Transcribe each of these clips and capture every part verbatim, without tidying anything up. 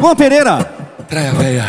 Luan Pereira. Praia Véia.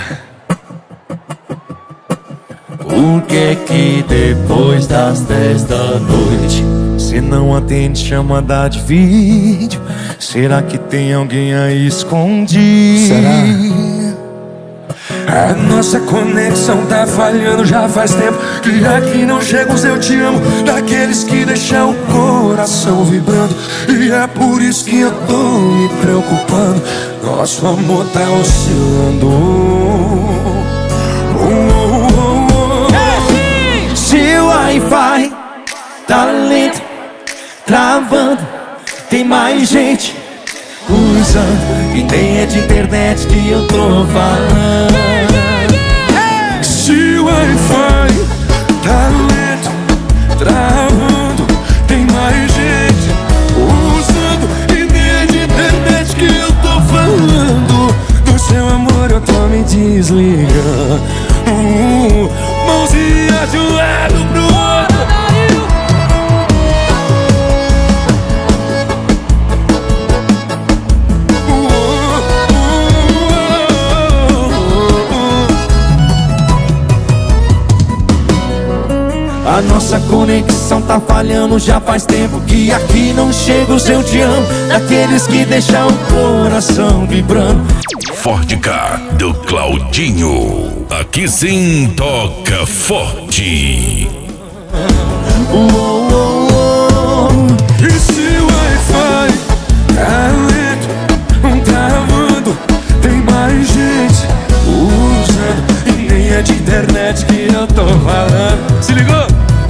Por que que depois das dez da noite cê não atende chamada de vídeo? Será que tem alguém aí escondido? Será? A nossa conexão tá falhando já faz tempo, que aqui não chega os eu te amo, daqueles que deixam o coração vibrando. E é por isso que eu tô me preocupando, nosso amor tá oscilando. Oh, oh, oh, oh. Se o Wi-Fi tá lento, travando, tem mais gente usando, e nem é de internet que eu tô falando. Se o Wi-Fi tá lento, travando, tem mais gente usando, e nem é de internet que eu tô falando. Do seu amor eu tô me desligando, uh, mãozinha de um lado pro outro. A nossa conexão tá falhando já faz tempo, que aqui não chega o seu te amo, daqueles que deixam o coração vibrando. Ford K do Claudinho. Aqui sim toca forte. Oh, oh, oh. E se o Wi-Fi tá lento, travando, tem mais gente usando, e nem é de internet que eu tô falando. Se ligou?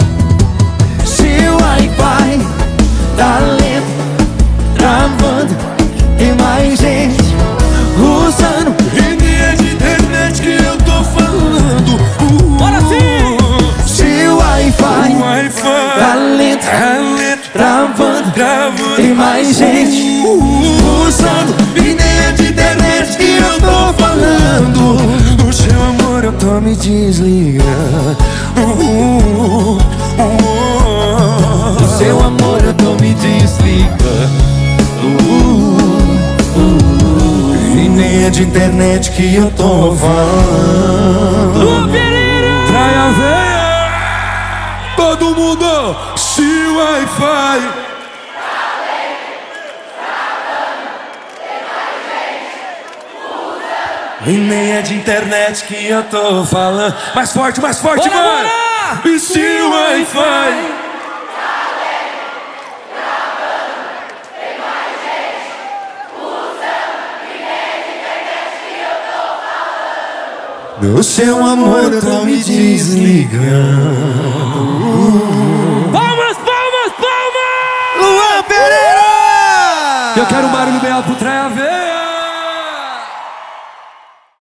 Se o Wi-Fi tá lento, travando, tem mais gente usando, e nem é de internet que eu tô falando. uh, Bora sim! Se o Wi-Fi O Wi-Fi tá lento, tá lento, travando, travando, tem mais gente usando, e nem é de internet que eu tô falando. Do seu amor eu tô me desligando. Uh, uh, uh, do seu amor eu tô me desligando. Uh, uh, e nem é de internet que eu tô falando. Luan Pereira. Praia Véia. Todo mundo. Se o Wi-Fi e nem é de internet que eu tô falando. Mais forte, mais forte, Bora, mano. bora! E se o Wi-Fi do seu amor eu tô me desligando. Palmas, palmas, palmas! Luan Pereira. Eu quero um barulho bem alto pro Praia Véia.